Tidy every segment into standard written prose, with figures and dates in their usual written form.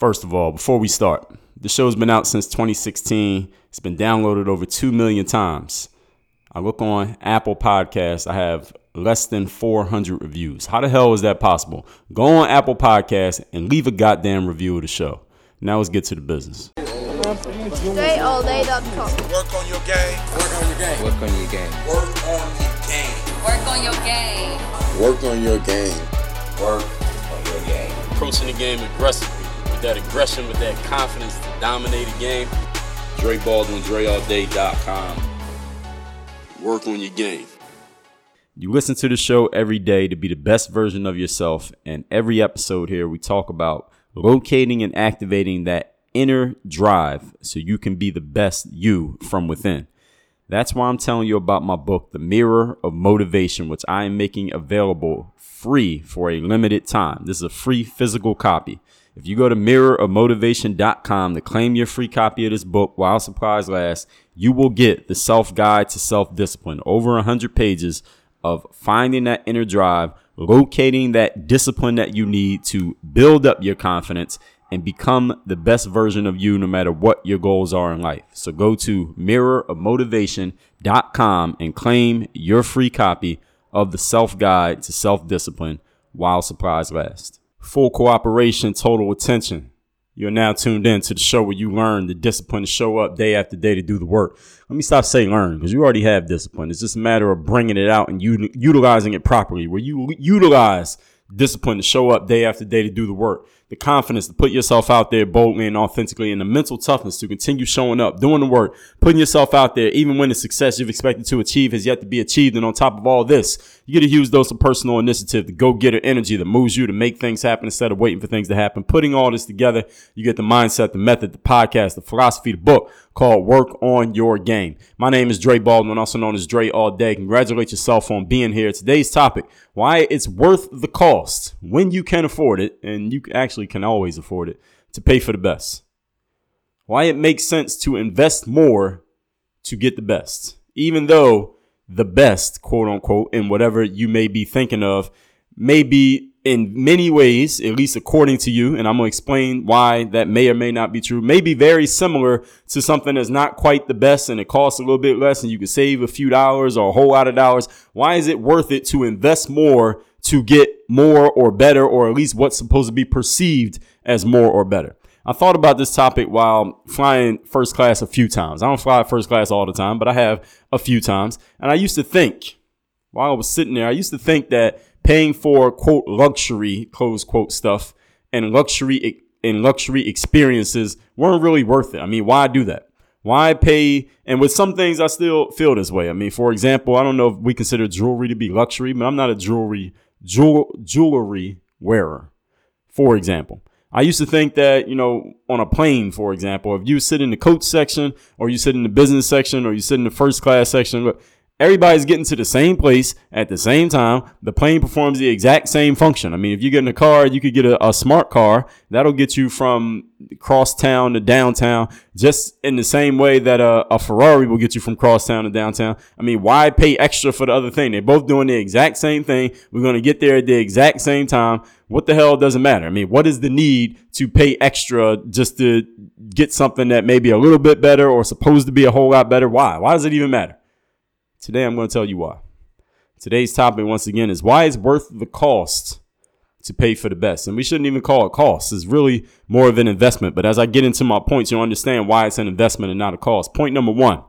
First of all, before we start, the show's been out since 2016. It's been downloaded over 2 million times. I look on Apple Podcasts. I have less than 400 reviews. How the hell is that possible? Go on Apple Podcasts and leave a goddamn review of the show. Now let's get to the business. DreAllDay.com. Work on your game. Work on your game. Work on your game. Work on your game. Work on your game. Work on your game. Work on your game. Approaching the game aggressively, with that aggression, with that confidence to dominate a game. Dre Baldwin, DreAllDay.com. Work on your game. You listen to the show every day to be the best version of yourself. And every episode here, we talk about locating and activating that inner drive so you can be the best you from within. That's why I'm telling you about my book, The Mirror of Motivation, which I am making available free for a limited time. This is a free physical copy. If you go to mirrorofmotivation.com to claim your free copy of this book while supplies last, you will get the self-guide to self-discipline, over 100 pages of finding that inner drive, locating that discipline that you need to build up your confidence and become the best version of you no matter what your goals are in life. So go to mirrorofmotivation.com and claim your free copy of the self-guide to self-discipline while supplies last. Full cooperation, total attention. You're now tuned in to the show where you learn the discipline to show up day after day to do the work. Let me stop saying learn, because you already have discipline. It's just a matter of bringing it out and utilizing it properly, where you utilize discipline to show up day after day to do the work, the confidence to put yourself out there boldly and authentically, and the mental toughness to continue showing up, doing the work, putting yourself out there, even when the success you've expected to achieve has yet to be achieved. And on top of all this, you get a huge dose of personal initiative, the go-getter energy that moves you to make things happen instead of waiting for things to happen. Putting all this together, you get the mindset, the method, the podcast, the philosophy, the book called Work on Your Game. My name is Dre Baldwin, also known as Dre All Day. Congratulate yourself on being here. Today's topic: why it's worth the cost when you can afford it, and you actually can always afford it, to pay for the best. Why it makes sense to invest more to get the best, even though the best, quote unquote, in whatever you may be thinking of, may be in many ways, at least according to you, and I'm going to explain why that may or may not be true, may be very similar to something that's not quite the best and it costs a little bit less and you can save a few dollars or a whole lot of dollars. Why is it worth it to invest more to get more or better, or at least what's supposed to be perceived as more or better? I thought about this topic while flying first class a few times. I don't fly first class all the time, but I have a few times. And I used to think, while I was sitting there, I used to think that paying for, quote, luxury, close quote, stuff and luxury experiences weren't really worth it. I mean, why do that? Why pay? And with some things, I still feel this way. I mean, for example, I don't know if we consider jewelry to be luxury, but I'm not a jewelry wearer. For example, I used to think that, on a plane, for example, if you sit in the coach section or you sit in the business section or you sit in the first class section, look, everybody's getting to the same place at the same time. The plane performs the exact same function. I mean, if you get in a car, you could get a smart car. That'll get you from crosstown to downtown just in the same way that a Ferrari will get you from crosstown to downtown. I mean, why pay extra for the other thing? They're both doing the exact same thing. We're going to get there at the exact same time. What the hell doesn't matter? I mean, what is the need to pay extra just to get something that may be a little bit better or supposed to be a whole lot better? Why? Why does it even matter? Today, I'm going to tell you why. Today's topic, once again, is why it's worth the cost to pay for the best. And we shouldn't even call it cost. It's really more of an investment. But as I get into my points, you'll understand why it's an investment and not a cost. Point number one,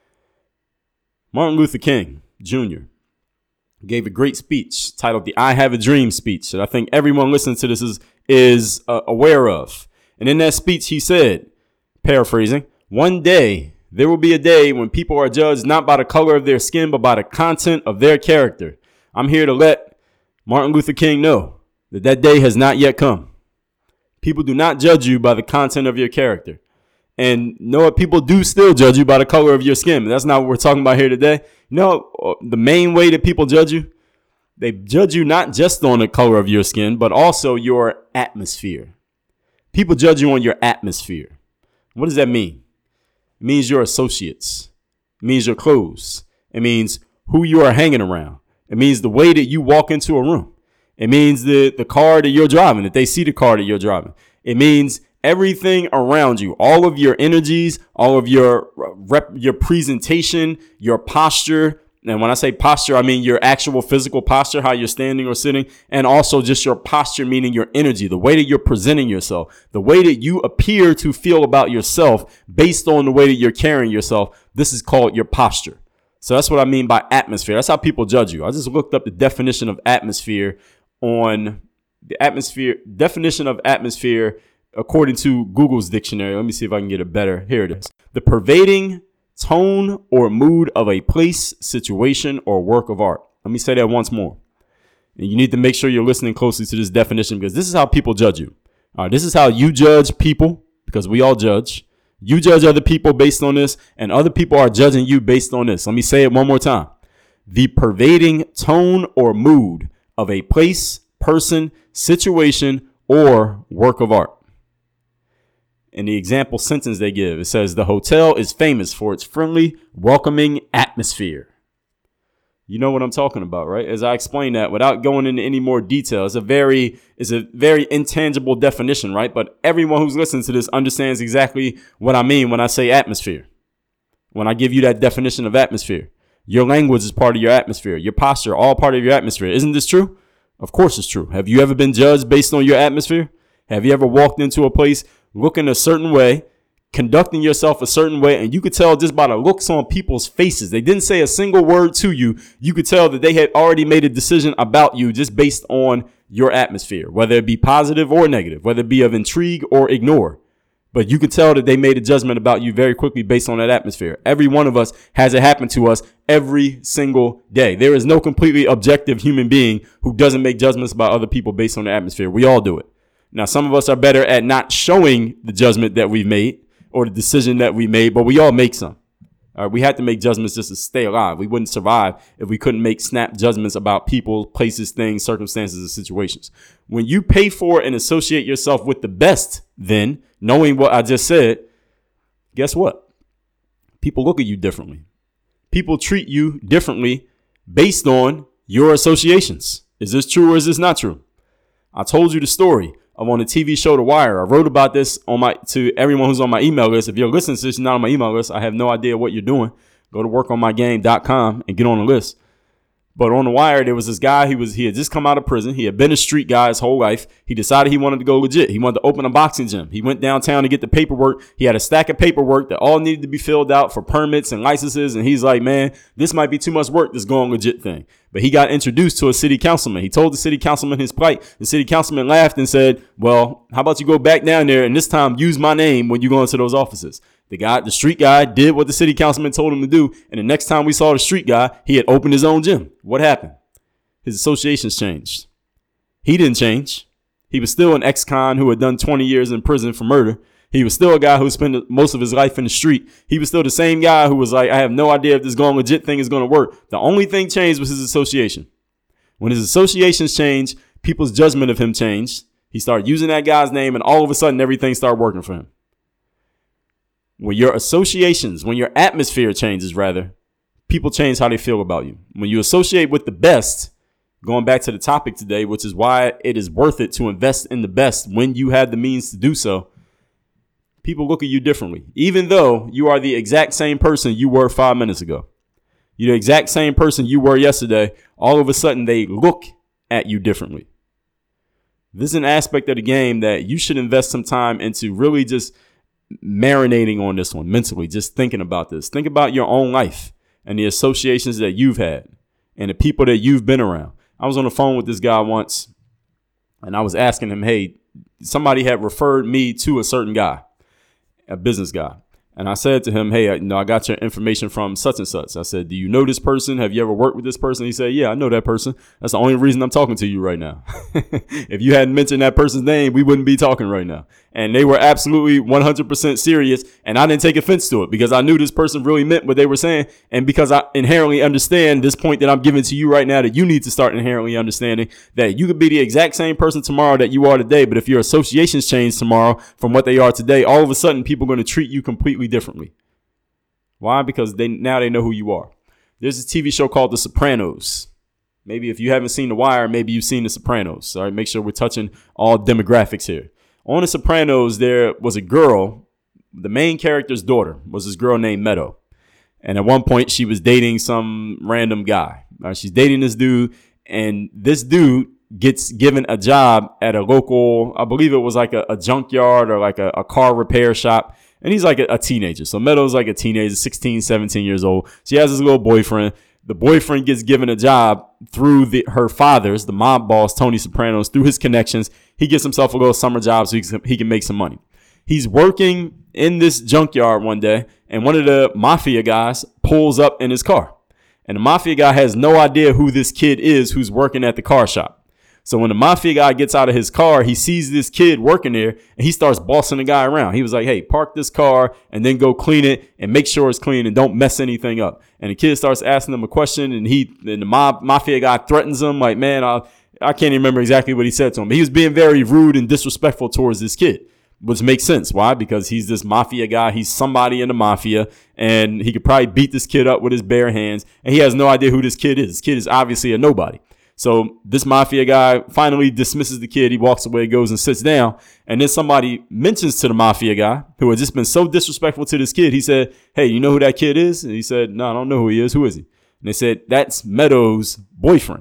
Martin Luther King Jr. gave a great speech titled the I Have a Dream speech that I think everyone listening to this is aware of. And in that speech, he said, paraphrasing, "One day, there will be a day when people are judged not by the color of their skin, but by the content of their character. I'm here to let Martin Luther King know that day has not yet come. People do not judge you by the content of your character. And know what? People do still judge you by the color of your skin. But that's not what we're talking about here today. The main way that people judge you, they judge you not just on the color of your skin, but also your atmosphere. People judge you on your atmosphere. What does that mean? It means your associates. It means your clothes. It means who you are hanging around. It means the way that you walk into a room. It means the car that you're driving, that they see the car that you're driving. It means Everything around you, all of your energies, all of your presentation, your posture. And when I say posture, I mean your actual physical posture, how you're standing or sitting, and also just your posture, meaning your energy, the way that you're presenting yourself, the way that you appear to feel about yourself based on the way that you're carrying yourself. This is called your posture. So that's what I mean by atmosphere. That's how people judge you. I just looked up the definition of atmosphere on the definition of atmosphere according to Google's dictionary. Let me see if I can get it better. Here it is. The pervading tone or mood of a place, situation, or work of art. Let me say that once more. And you need to make sure you're listening closely to this definition, because this is how people judge you. All right, this is how you judge people, because we all judge. You judge other people based on this, and other people are judging you based on this. Let me say it one more time. The pervading tone or mood of a place, person, situation, or work of art. In the example sentence they give, it says the hotel is famous for its friendly, welcoming atmosphere. You know what I'm talking about, right? As I explain that without going into any more detail, it's a very intangible definition, right? But everyone who's listening to this understands exactly what I mean when I say atmosphere. When I give you that definition of atmosphere, your language is part of your atmosphere, your posture, all part of your atmosphere. Isn't this true? Of course it's true. Have you ever been judged based on your atmosphere? Have you ever walked into a place looking a certain way, conducting yourself a certain way, and you could tell just by the looks on people's faces, they didn't say a single word to you. You could tell that they had already made a decision about you just based on your atmosphere, whether it be positive or negative, whether it be of intrigue or ignore. But you could tell that they made a judgment about you very quickly based on that atmosphere. Every one of us has it happen to us every single day. There is no completely objective human being who doesn't make judgments about other people based on the atmosphere. We all do it. Now, some of us are better at not showing the judgment that we've made or the decision that we made, but we all make some. We had to make judgments just to stay alive. We wouldn't survive if we couldn't make snap judgments about people, places, things, circumstances, and situations. When you pay for and associate yourself with the best, then, knowing what I just said, guess what? People look at you differently. People treat you differently based on your associations. Is this true or is this not true? I told you the story of on the TV show The Wire. I wrote about this to everyone who's on my email list. If you're listening to this, you're not on my email list, I have no idea what you're doing. Go to workonmygame.com and get on the list. But on The Wire, there was this guy. He had just come out of prison. He had been a street guy his whole life. He decided he wanted to go legit. He wanted to open a boxing gym. He went downtown to get the paperwork. He had a stack of paperwork that all needed to be filled out for permits and licenses. And he's like, man, this might be too much work, this going legit thing. But he got introduced to a city councilman. He told the city councilman his plight. The city councilman laughed and said, well, how about you go back down there and this time use my name when you go into those offices? The street guy did what the city councilman told him to do. And the next time we saw the street guy, he had opened his own gym. What happened? His associations changed. He didn't change. He was still an ex-con who had done 20 years in prison for murder. He was still a guy who spent most of his life in the street. He was still the same guy who was like, I have no idea if this going legit thing is going to work. The only thing changed was his association. When his associations changed, people's judgment of him changed. He started using that guy's name, and all of a sudden, everything started working for him. When your associations, when your atmosphere changes, rather, people change how they feel about you. When you associate with the best, going back to the topic today, which is why it is worth it to invest in the best when you have the means to do so, people look at you differently, even though you are the exact same person you were 5 minutes ago. You're the exact same person you were yesterday. All of a sudden, they look at you differently. This is an aspect of the game that you should invest some time into, really just marinating on this one mentally, just thinking about this. Think about your own life and the associations that you've had and the people that you've been around. I was on the phone with this guy once and I was asking him, hey, somebody had referred me to a certain guy, a business guy. And I said to him, hey, I got your information from such and such. I said, do you know this person? Have you ever worked with this person? He said, yeah, I know that person. That's the only reason I'm talking to you right now. If you hadn't mentioned that person's name, we wouldn't be talking right now. And they were absolutely 100% serious. And I didn't take offense to it because I knew this person really meant what they were saying. And because I inherently understand this point that I'm giving to you right now, that you need to start inherently understanding that you could be the exact same person tomorrow that you are today. But if your associations change tomorrow from what they are today, all of a sudden people are going to treat you completely differently. Why? Because now they know who you are. There's a TV show called The Sopranos. Maybe if you haven't seen The Wire, maybe you've seen The Sopranos. All right, make sure we're touching all demographics here. On The Sopranos, there was a girl, the main character's daughter was this girl named Meadow. And at one point, she was dating some random guy. She's dating this dude, and this dude gets given a job at a local, I believe it was like a junkyard or like a car repair shop. And he's like a teenager. So Meadow's like a teenager, 16, 17 years old. She has this little boyfriend. The boyfriend gets given a job through her father's, the mob boss, Tony Sopranos, through his connections. He gets himself a little summer job so he can make some money. He's working in this junkyard one day, and one of the mafia guys pulls up in his car. And the mafia guy has no idea who this kid is who's working at the car shop. So when the mafia guy gets out of his car, he sees this kid working there, and he starts bossing the guy around. He was like, hey, park this car and then go clean it and make sure it's clean and don't mess anything up. And the kid starts asking him a question, and the mafia guy threatens him like, man, I can't even remember exactly what he said to him. But he was being very rude and disrespectful towards this kid, which makes sense. Why? Because he's this mafia guy. He's somebody in the mafia, and he could probably beat this kid up with his bare hands, and he has no idea who this kid is. This kid is obviously a nobody. So this mafia guy finally dismisses the kid. He walks away, goes and sits down. And then somebody mentions to the mafia guy, who had just been so disrespectful to this kid, he said, hey, you know who that kid is? And he said, no, I don't know who he is. Who is he? And they said, that's Meadow's boyfriend.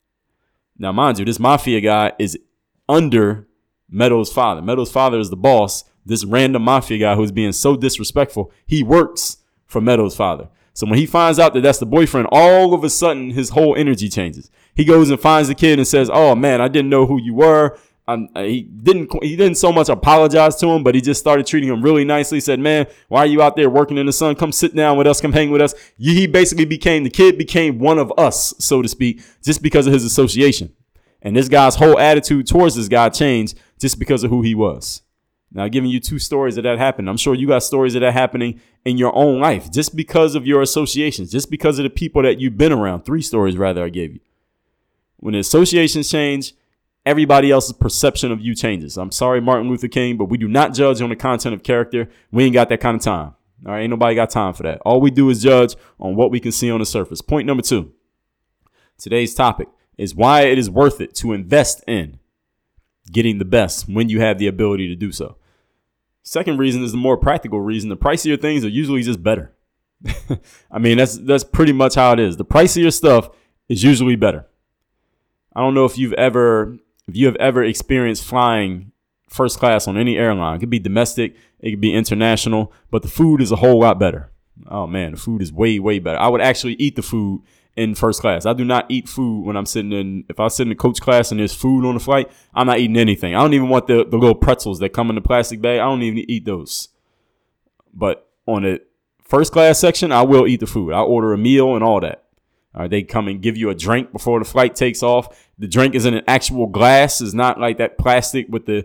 Now, mind you, this mafia guy is under Meadow's father. Meadow's father is the boss. This random mafia guy who's being so disrespectful, he works for Meadow's father. So when he finds out that that's the boyfriend, all of a sudden his whole energy changes. He goes and finds the kid and says, oh, man, I didn't know who you were. He didn't so much apologize to him, but he just started treating him really nicely. He said, man, why are you out there working in the sun? Come sit down with us. Come hang with us. He basically the kid became one of us, so to speak, just because of his association. And this guy's whole attitude towards this guy changed just because of who he was. Now, I'm giving you two stories of that happened. I'm sure you got stories of that happening in your own life just because of your associations, just because of the people that you've been around. 3 stories, rather, I gave you. When the associations change, everybody else's perception of you changes. I'm sorry, Martin Luther King, but we do not judge on the content of character. We ain't got that kind of time. All right, ain't nobody got time for that. All we do is judge on what we can see on the surface. Point number 2. Today's topic is why it is worth it to invest in getting the best when you have the ability to do so. Second reason is the more practical reason. The pricier things are usually just better. I mean, that's pretty much how it is. The pricier stuff is usually better. I don't know if you have ever experienced flying first class on any airline. It could be domestic, it could be international, but the food is a whole lot better. Oh man, the food is way, way better. I would actually eat the food in first class. I do not eat food when I'm if I sit in the coach class and there's food on the flight, I'm not eating anything. I don't even want the little pretzels that come in the plastic bag. I don't even eat those. But on the first class section, I will eat the food. I order a meal and all that. They come and give you a drink before the flight takes off. The drink is in an actual glass. It's not like that plastic with the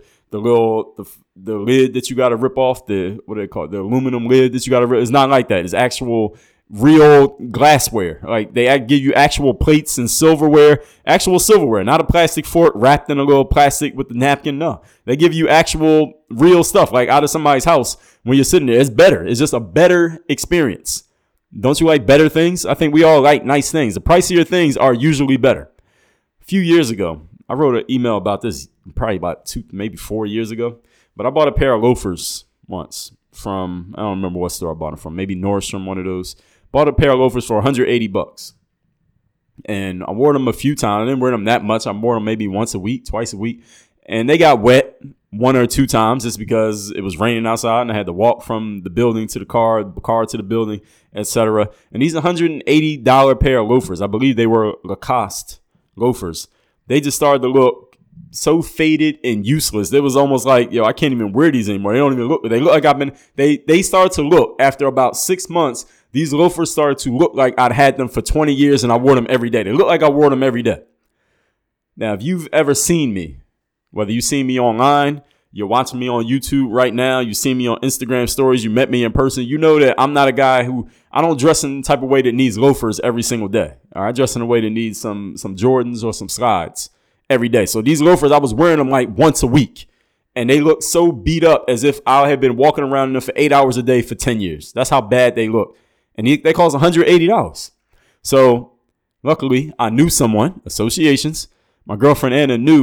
lid that you got to rip off. What do they call it? The aluminum lid that you got to rip. It's not like that. It's actual real glassware. Like they give you actual plates and actual silverware, not a plastic fork wrapped in a little plastic with the napkin. No, they give you actual real stuff like out of somebody's house when you're sitting there. It's better. It's just a better experience. Don't you like better things? I think we all like nice things. The pricier things are usually better. A few years ago, I wrote an email about this probably about maybe 4 years ago, but I bought a pair of loafers once from, I don't remember what store I bought them from, maybe Nordstrom, one of those. Bought a pair of loafers for $180. And I wore them a few times. I didn't wear them that much. I wore them maybe once a week, twice a week. And they got wet 1 or 2 times just because it was raining outside and I had to walk from the building to the car to the building, etc. And these $180 pair of loafers, I believe they were Lacoste loafers. They just started to look so faded and useless. It was almost like, I can't even wear these anymore. They don't even look. They look like they started to look after about 6 months. These loafers started to look like I'd had them for 20 years and I wore them every day. They look like I wore them every day. Now, if you've ever seen me, whether you see me online, you're watching me on YouTube right now, you see me on Instagram stories, you met me in person, you know that I'm not a guy I don't dress in the type of way that needs loafers every single day. All right, I dress in a way that needs some Jordans or some slides every day. So these loafers, I was wearing them like once a week. And they look so beat up as if I had been walking around in them for 8 hours a day for 10 years. That's how bad they look. And they cost $180. So luckily, I knew someone, associations. My girlfriend Anna knew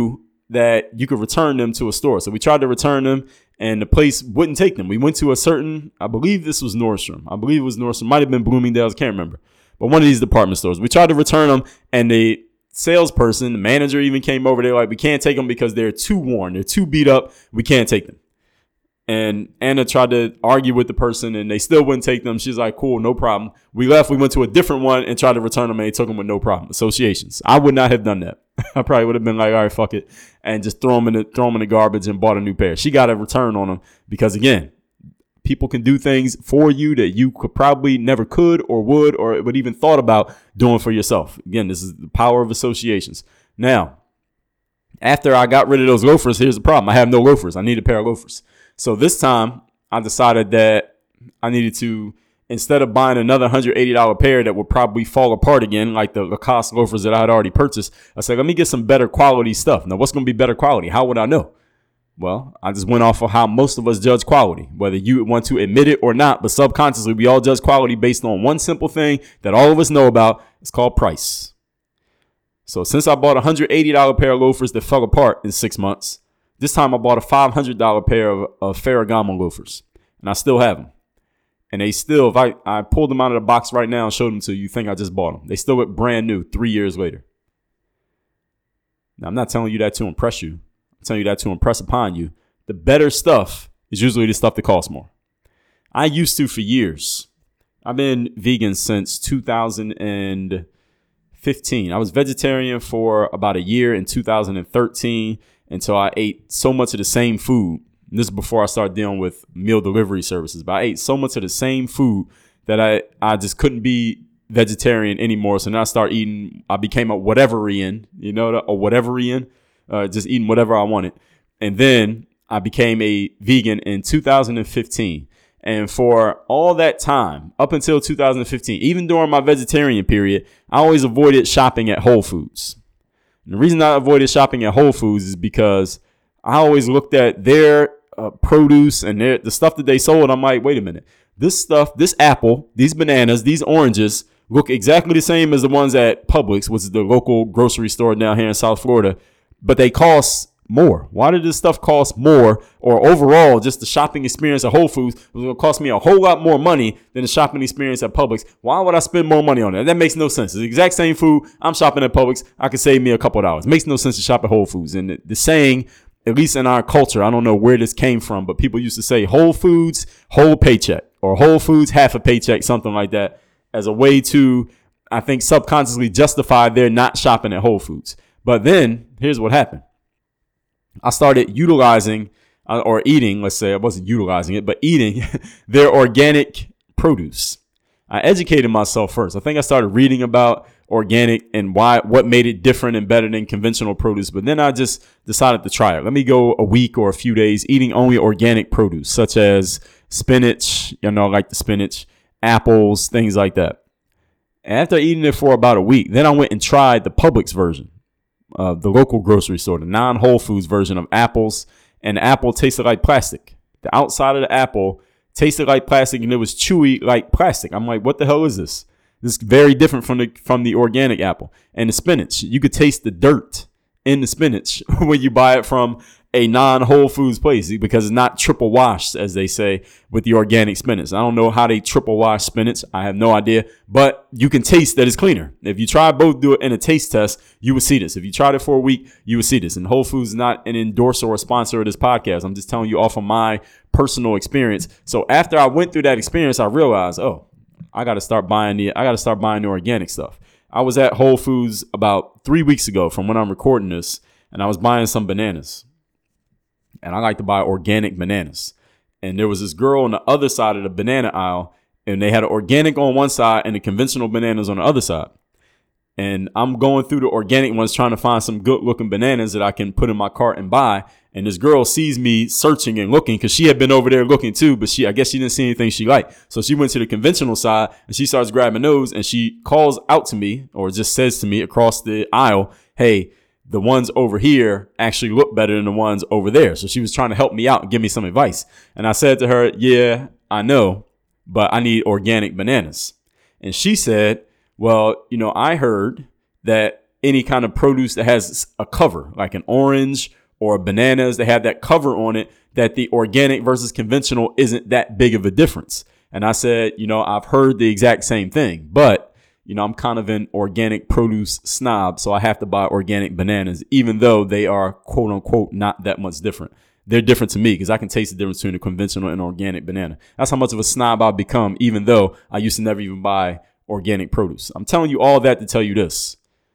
that you could return them to a store. So we tried to return them and the place wouldn't take them. We went to a certain, I believe this was Nordstrom. Might have been Bloomingdale's, can't remember. But one of these department stores. We tried to return them and the salesperson, the manager even came over there like, we can't take them because they're too worn. They're too beat up. We can't take them. And Anna tried to argue with the person and they still wouldn't take them. She's like, cool, no problem. We left. We went to a different one and tried to return them and they took them with no problem. Associations. I would not have done that. I probably would have been like, all right, fuck it. And just throw them in the garbage and bought a new pair. She got a return on them because, again, people can do things for you that you could probably never could or would even thought about doing for yourself. Again, this is the power of associations. Now, after I got rid of those loafers, here's the problem. I have no loafers. I need a pair of loafers. So this time I decided that I needed to, instead of buying another $180 pair that would probably fall apart again, like the Lacoste loafers that I had already purchased, I said, let me get some better quality stuff. Now, what's going to be better quality? How would I know? Well, I just went off of how most of us judge quality, whether you want to admit it or not. But subconsciously, we all judge quality based on one simple thing that all of us know about. It's called price. So since I bought a $180 pair of loafers that fell apart in 6 months, this time I bought a $500 pair of Ferragamo loafers, and I still have them. And they still, if I pulled them out of the box right now and showed them to you, think I just bought them. They still look brand new 3 years later. Now, I'm not telling you that to impress you. I'm telling you that to impress upon you. The better stuff is usually the stuff that costs more. I used to for years. I've been vegan since 2015. I was vegetarian for about a year in 2013. Until I ate so much of the same food. And this is before I started dealing with meal delivery services. But I ate so much of the same food that I just couldn't be vegetarian anymore. So now I became a whateverian, just eating whatever I wanted. And then I became a vegan in 2015. And for all that time, up until 2015, even during my vegetarian period, I always avoided shopping at Whole Foods. And the reason I avoided shopping at Whole Foods is because I always looked at their produce and the stuff that they sold. I'm like, wait a minute. This stuff, this apple, these bananas, these oranges look exactly the same as the ones at Publix, which is the local grocery store down here in South Florida, but they cost more. Why did this stuff cost more? Or overall, just the shopping experience at Whole Foods was going to cost me a whole lot more money than the shopping experience at Publix. Why would I spend more money on it? That makes no sense. It's the exact same food. I'm shopping at Publix. I could save me a couple of dollars. It makes no sense to shop at Whole Foods. And the saying, at least in our culture, I don't know where this came from, but people used to say Whole Foods, whole paycheck, or Whole Foods, half a paycheck, something like that, as a way to, I think, subconsciously justify their not shopping at Whole Foods. But then here's what happened. I started utilizing or eating, let's say I wasn't utilizing it, but eating their organic produce. I educated myself first. I think I started reading about organic and what made it different and better than conventional produce. But then I just decided to try it. Let me go a week or a few days eating only organic produce, such as spinach, like the spinach, apples, things like that. And after eating it for about a week, then I went and tried the Publix version. The local grocery store, the non-Whole Foods version of apples, and the apple tasted like plastic. The outside of the apple tasted like plastic, and it was chewy like plastic. I'm like, what the hell is this? This is very different from the organic apple. And the spinach, you could taste the dirt in the spinach when you buy it from a non-Whole Foods place because it's not triple washed, as they say, with the organic spinach. I don't know how they triple wash spinach. I have no idea, but you can taste that it's cleaner. If you try both, do it in a taste test, you will see this. If you tried it for a week, you will see this. And Whole Foods is not an endorser or sponsor of this podcast. I'm just telling you off of my personal experience. So after I went through that experience, I realized, I got to start buying the organic stuff. I was at Whole Foods about 3 weeks ago from when I'm recording this, and I was buying some bananas. And I like to buy organic bananas. And there was this girl on the other side of the banana aisle, and they had an organic on one side and the conventional bananas on the other side. And I'm going through the organic ones trying to find some good looking bananas that I can put in my cart and buy. And this girl sees me searching and looking because she had been over there looking too, but I guess she didn't see anything she liked. So she went to the conventional side and she starts grabbing those and she calls out to me or just says to me across the aisle, hey, the ones over here actually look better than the ones over there. So she was trying to help me out and give me some advice. And I said to her, yeah, I know, but I need organic bananas. And she said, well, I heard that any kind of produce that has a cover, like an orange or bananas, they have that cover on it that the organic versus conventional isn't that big of a difference. And I said, I've heard the exact same thing, but I'm kind of an organic produce snob, so I have to buy organic bananas, even though they are quote unquote not that much different. They're different to me because I can taste the difference between a conventional and organic banana. That's how much of a snob I've become, even though I used to never even buy organic produce. I'm telling you all that to tell you this.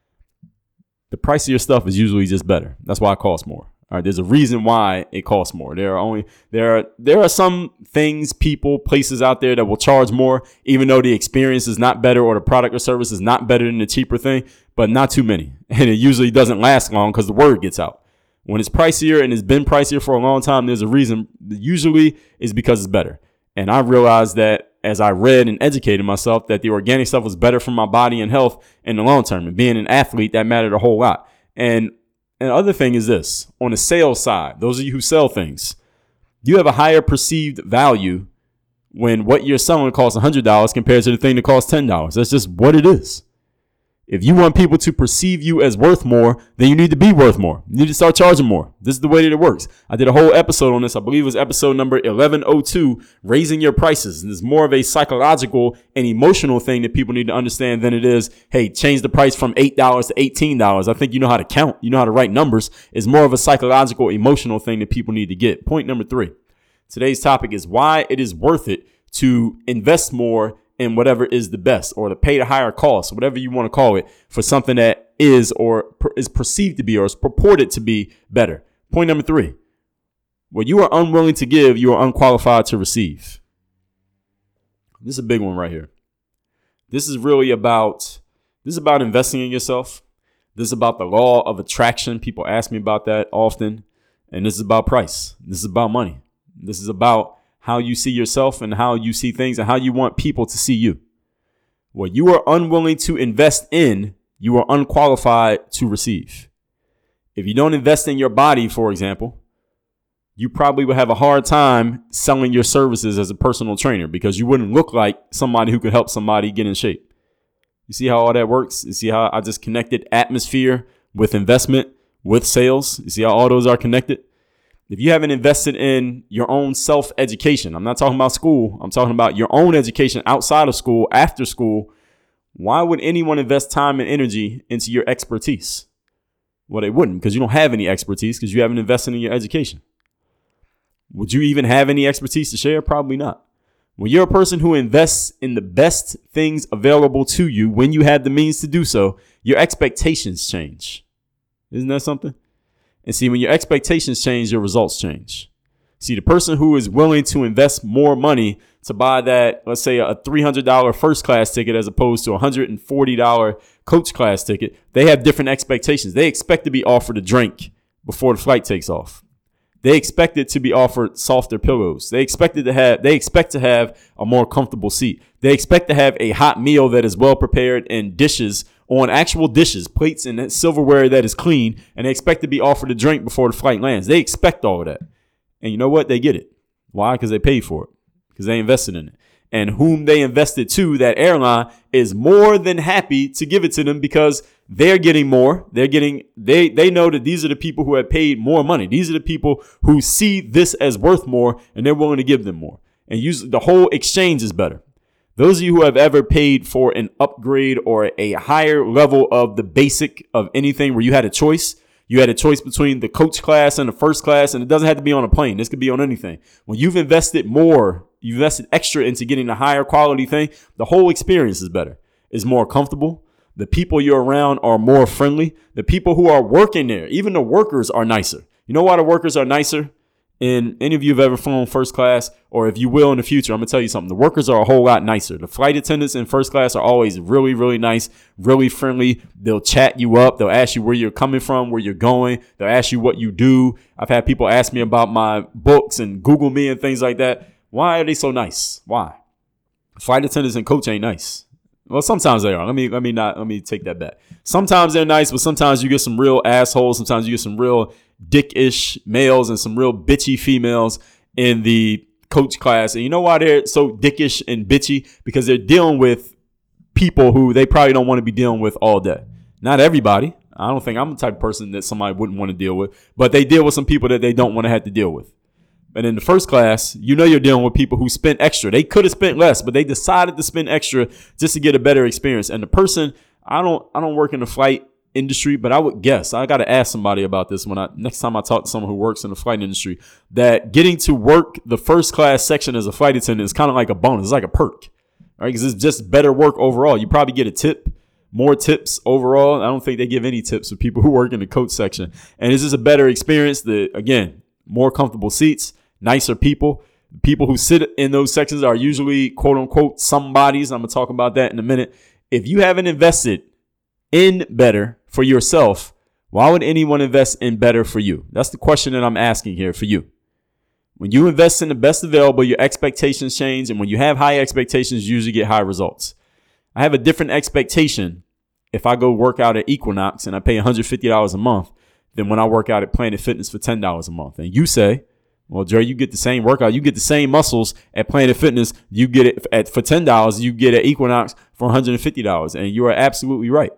The price of your stuff is usually just better. That's why it costs more. All right, there's a reason why it costs more. There are some things, people, places out there that will charge more, even though the experience is not better or the product or service is not better than the cheaper thing, but not too many. And it usually doesn't last long because the word gets out. When it's pricier and it's been pricier for a long time, there's a reason. Usually it's because it's better. And I realized that as I read and educated myself that the organic stuff was better for my body and health in the long term. And being an athlete, that mattered a whole lot. And the other thing is this, on the sales side, those of you who sell things, you have a higher perceived value when what you're selling costs $100 compared to the thing that costs $10. That's just what it is. If you want people to perceive you as worth more, then you need to be worth more. You need to start charging more. This is the way that it works. I did a whole episode on this. I believe it was episode number 1102, raising your prices. And it's more of a psychological and emotional thing that people need to understand than it is, hey, change the price from $8 to $18. I think you know how to count. You know how to write numbers. It's more of a psychological, emotional thing that people need to get. Point number 3. Today's topic is why it is worth it to invest more in whatever is the best, or to pay the higher cost, whatever you want to call it, for something that is or is perceived to be or is purported to be better. Point number 3. What you are unwilling to give, you are unqualified to receive. This is a big one right here. This is about investing in yourself. This is about the law of attraction. People ask me about that often. And this is about price. This is about money. This is about how you see yourself and how you see things and how you want people to see you. What you are unwilling to invest in, you are unqualified to receive. If you don't invest in your body, for example, you probably would have a hard time selling your services as a personal trainer because you wouldn't look like somebody who could help somebody get in shape. You see how all that works? You see how I just connected atmosphere with investment with sales? You see how all those are connected? If you haven't invested in your own self-education, I'm not talking about school. I'm talking about your own education outside of school, after school. Why would anyone invest time and energy into your expertise? Well, they wouldn't, because you don't have any expertise because you haven't invested in your education. Would you even have any expertise to share? Probably not. When you're a person who invests in the best things available to you, when you have the means to do so, your expectations change. Isn't that something? And see, when your expectations change, your results change. See, the person who is willing to invest more money to buy that, let's say a $300 first class ticket as opposed to a $140 coach class ticket, they have different expectations. They expect to be offered a drink before the flight takes off. They expect it to be offered softer pillows. They expect to have a more comfortable seat. They expect to have a hot meal that is well prepared and dishes on actual dishes, plates and silverware that is clean, and they expect to be offered a drink before the flight lands. They expect all of that. And you know what? They get it. Why? Because they paid for it. Because they invested in it. And whom they invested to, that airline, is more than happy to give it to them because they're getting more. They know that these are the people who have paid more money. These are the people who see this as worth more, and they're willing to give them more. And usually the whole exchange is better. Those of you who have ever paid for an upgrade or a higher level of the basic of anything where you had a choice between the coach class and the first class, and it doesn't have to be on a plane. This could be on anything. When you've invested more, you've invested extra into getting a higher quality thing, the whole experience is better. It's more comfortable. The people you're around are more friendly. The people who are working there, even the workers, are nicer. You know why the workers are nicer? And any of you have ever flown first class, or if you will in the future, I'm going to tell you something. The workers are a whole lot nicer. The flight attendants in first class are always really, really nice, really friendly. They'll chat you up. They'll ask you where you're coming from, where you're going. They'll ask you what you do. I've had people ask me about my books and Google me and things like that. Why are they so nice? Why? Flight attendants and coach ain't nice. Well, sometimes they are. Let me take that back. Sometimes they're nice, but sometimes you get some real assholes. Sometimes you get some real dickish males and some real bitchy females in the coach class. And you know why they're so dickish and bitchy? Because they're dealing with people who they probably don't want to be dealing with all day. Not everybody. I don't think I'm the type of person that somebody wouldn't want to deal with, but they deal with some people that they don't want to have to deal with. And in the first class, you're dealing with people who spent extra. They could have spent less, but they decided to spend extra just to get a better experience. And the person, I don't work in the flight industry, but I would guess, I got to ask somebody about this next time I talk to someone who works in the flight industry, that getting to work the first class section as a flight attendant is kind of like a bonus. It's like a perk, right? Because it's just better work overall. You probably get a tip, more tips overall. I don't think they give any tips for people who work in the coach section. And it's just a better experience. Again, more comfortable seats, nicer people. People who sit in those sections are usually, quote unquote, somebodies. I'm going to talk about that in a minute. If you haven't invested in better for yourself, why would anyone invest in better for you? That's the question that I'm asking here for you. When you invest in the best available, your expectations change. And when you have high expectations, you usually get high results. I have a different expectation if I go work out at Equinox and I pay $150 a month than when I work out at Planet Fitness for $10 a month. And you say, well, Dre, you get the same workout. You get the same muscles at Planet Fitness. You get it for $10. You get at Equinox for $150. And you are absolutely right.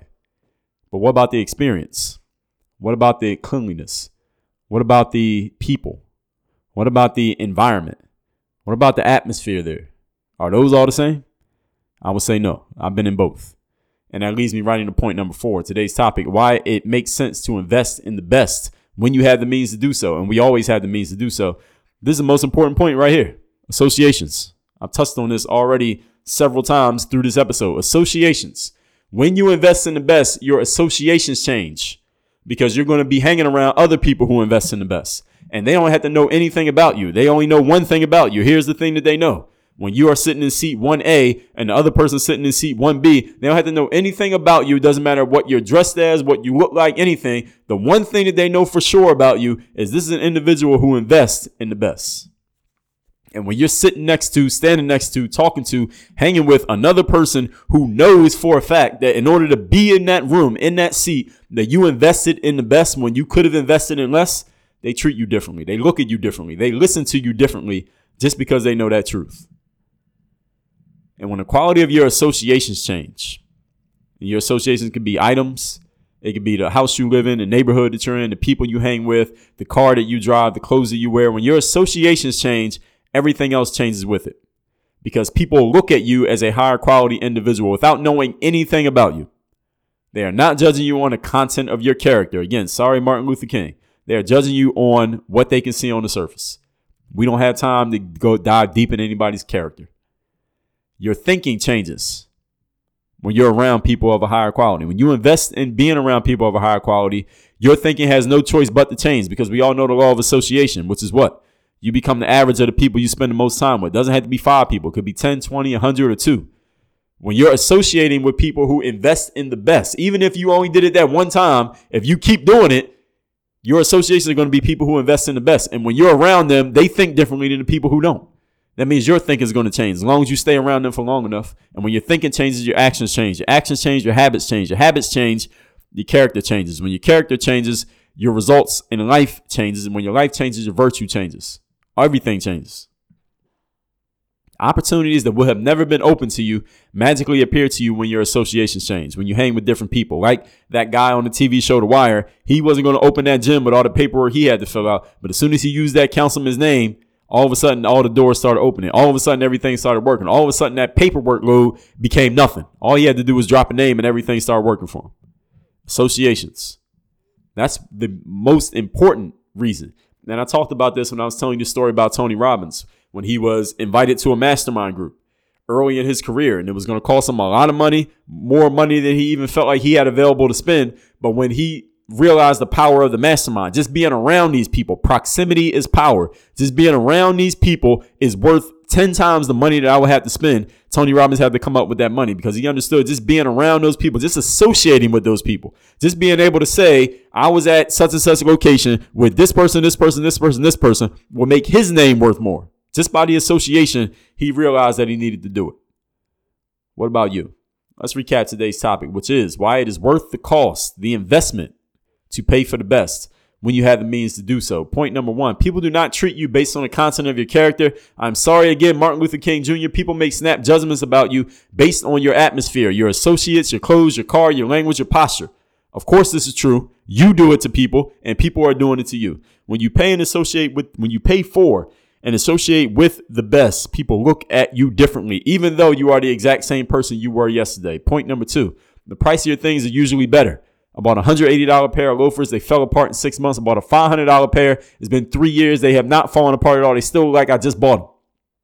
But what about the experience? What about the cleanliness? What about the people? What about the environment? What about the atmosphere there? Are those all the same? I would say no. I've been in both. And that leads me right into point number 4, today's topic, why it makes sense to invest in the best when you have the means to do so. And we always have the means to do so. This is the most important point right here. Associations. I've touched on this already several times through this episode. Associations. When you invest in the best, your associations change because you're going to be hanging around other people who invest in the best. And they don't have to know anything about you. They only know one thing about you. Here's the thing that they know. When you are sitting in seat 1A and the other person sitting in seat 1B, they don't have to know anything about you. It doesn't matter what you're dressed as, what you look like, anything. The one thing that they know for sure about you is this is an individual who invests in the best. And when you're sitting next to, standing next to, talking to, hanging with another person who knows for a fact that in order to be in that room, in that seat, that you invested in the best when you could have invested in less, they treat you differently. They look at you differently. They listen to you differently just because they know that truth. And when the quality of your associations change, and your associations can be items, it could be the house you live in, the neighborhood that you're in, the people you hang with, the car that you drive, the clothes that you wear. When your associations change, everything else changes with it. Because people look at you as a higher quality individual without knowing anything about you. They are not judging you on the content of your character. Again, sorry, Martin Luther King. They are judging you on what they can see on the surface. We don't have time to go dive deep in anybody's character. Your thinking changes when you're around people of a higher quality. When you invest in being around people of a higher quality, your thinking has no choice but to change because we all know the law of association, which is what? You become the average of the people you spend the most time with. It doesn't have to be 5 people. It could be 10, 20, 100, or 2. When you're associating with people who invest in the best, even if you only did it that one time, if you keep doing it, your associations are going to be people who invest in the best. And when you're around them, they think differently than the people who don't. That means your thinking is going to change as long as you stay around them for long enough. And when your thinking changes, your actions change. Your actions change, your habits change. Your habits change, your character changes. When your character changes, your results in life changes. And when your life changes, your virtue changes. Everything changes. Opportunities that would have never been open to you magically appear to you when your associations change, when you hang with different people. Like that guy on the TV show The Wire, he wasn't going to open that gym with all the paperwork he had to fill out. But as soon as he used that councilman's name, all of a sudden, all the doors started opening. All of a sudden, everything started working. All of a sudden, that paperwork load became nothing. All he had to do was drop a name and everything started working for him. Associations. That's the most important reason. And I talked about this when I was telling you the story about Tony Robbins, when he was invited to a mastermind group early in his career. And it was going to cost him a lot of money, more money than he even felt like he had available to spend. But when he realized the power of the mastermind, just being around these people, proximity is power. Just being around these people is worth 10 times the money that I would have to spend. Tony Robbins had to come up with that money because he understood just being around those people, just associating with those people, just being able to say, I was at such and such a location with this person, this person, this person, this person will make his name worth more. Just by the association, he realized that he needed to do it. What about you? Let's recap today's topic, which is why it is worth the cost, the investment, to pay for the best when you have the means to do so. Point number 1, people do not treat you based on the content of your character. I'm sorry again, Martin Luther King Jr. People make snap judgments about you based on your atmosphere, your associates, your clothes, your car, your language, your posture. Of course, this is true. You do it to people, and people are doing it to you. When you pay for and associate with the best, people look at you differently, even though you are the exact same person you were yesterday. Point number 2, the pricier things are usually better. I bought a $180 pair of loafers. They fell apart in 6 months. I bought a $500 pair. It's been 3 years. They have not fallen apart at all. They still look like I just bought them.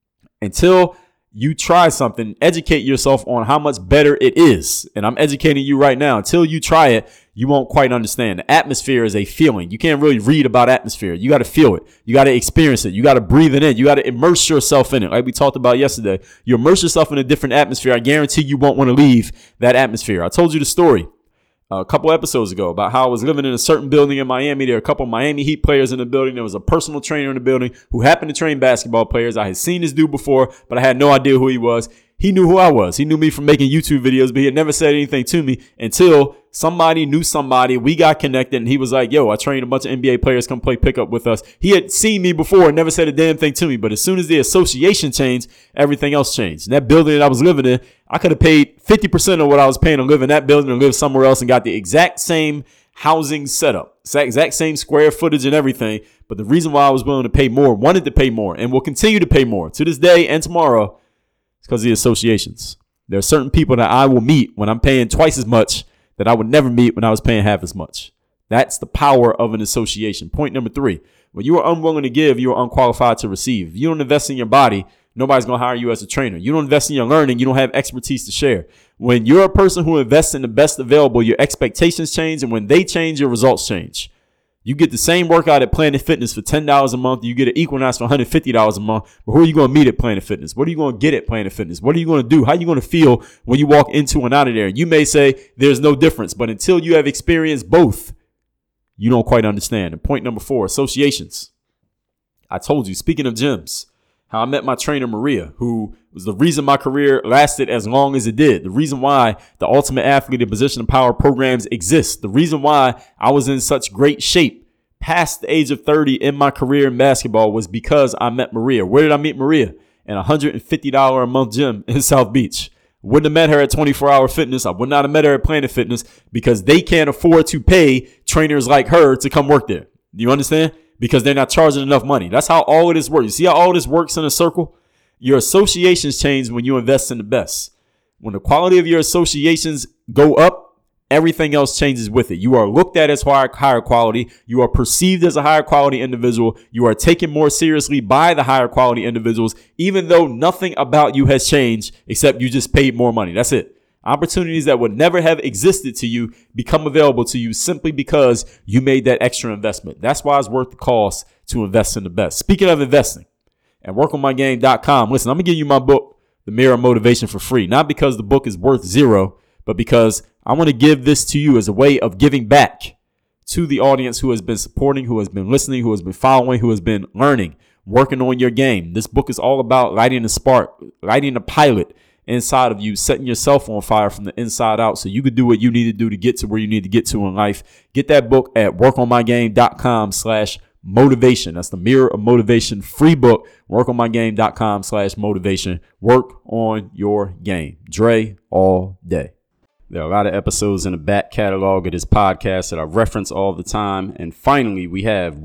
Until you try something, educate yourself on how much better it is. And I'm educating you right now. Until you try it, you won't quite understand. The atmosphere is a feeling. You can't really read about atmosphere. You got to feel it. You got to experience it. You got to breathe it in. You got to immerse yourself in it. Like we talked about yesterday. You immerse yourself in a different atmosphere. I guarantee you won't want to leave that atmosphere. I told you the story a couple episodes ago about how I was living in a certain building in Miami. There were a couple of Miami Heat players in the building. There was a personal trainer in the building who happened to train basketball players. I had seen this dude before, but I had no idea who he was. He knew who I was. He knew me from making YouTube videos, but he had never said anything to me until somebody knew somebody. We got connected, and he was like, yo, I trained a bunch of NBA players, come play pickup with us. He had seen me before and never said a damn thing to me, but as soon as the association changed, everything else changed. And that building that I was living in, I could have paid 50% of what I was paying to live in that building and live somewhere else and got the exact same housing setup, exact same square footage and everything. But the reason why I was willing to pay more, wanted to pay more, and will continue to pay more to this day and tomorrow, is because of the associations. There are certain people that I will meet when I'm paying twice as much that I would never meet when I was paying half as much. That's the power of an association. Point number 3, when you are unwilling to give, you are unqualified to receive. If you don't invest in your body, nobody's going to hire you as a trainer. You don't invest in your learning, you don't have expertise to share. When you're a person who invests in the best available, your expectations change, and when they change, your results change. You get the same workout at Planet Fitness for $10 a month. You get an Equinox for $150 a month. But who are you going to meet at Planet Fitness? What are you going to get at Planet Fitness? What are you going to do? How are you going to feel when you walk into and out of there? You may say there's no difference, but until you have experienced both, you don't quite understand. And point number 4, associations. I told you, speaking of gyms, how I met my trainer, Maria, who was the reason my career lasted as long as it did. The reason why the Ultimate Athlete and Position of Power programs exist. The reason why I was in such great shape past the age of 30 in my career in basketball was because I met Maria. Where did I meet Maria? In a $150 a month gym in South Beach. Wouldn't have met her at 24-Hour Fitness. I would not have met her at Planet Fitness because they can't afford to pay trainers like her to come work there. Do you understand? Because they're not charging enough money. That's how all of this works. You see how all this works in a circle? Your associations change when you invest in the best. When the quality of your associations go up, everything else changes with it. You are looked at as higher quality. You are perceived as a higher quality individual. You are taken more seriously by the higher quality individuals, even though nothing about you has changed except you just paid more money. That's it. Opportunities that would never have existed to you become available to you simply because you made that extra investment. That's why it's worth the cost to invest in the best. Speaking of investing, at workonmygame.com, listen, I'm going to give you my book, The Mirror of Motivation, for free. Not because the book is worth zero, but because I want to give this to you as a way of giving back to the audience who has been supporting, who has been listening, who has been following, who has been learning, working on your game. This book is all about lighting the spark, lighting the pilot inside of you, setting yourself on fire from the inside out so you could do what you need to do to get to where you need to get to in life. Get that book at workonmygame.com/motivation. That's The Mirror of Motivation, free book, workonmygame.com/motivation. Work on your game. Dre all day. There are a lot of episodes in the back catalog of this podcast that I reference all the time. And finally, we have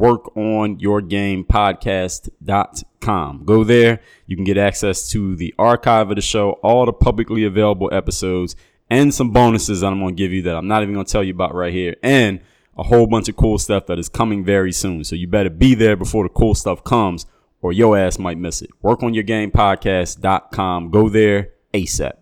workonyourgamepodcast.com. Go there. You can get access to the archive of the show, all the publicly available episodes, and some bonuses that I'm going to give you that I'm not even going to tell you about right here, and a whole bunch of cool stuff that is coming very soon. So you better be there before the cool stuff comes or your ass might miss it. Workonyourgamepodcast.com. Go there ASAP.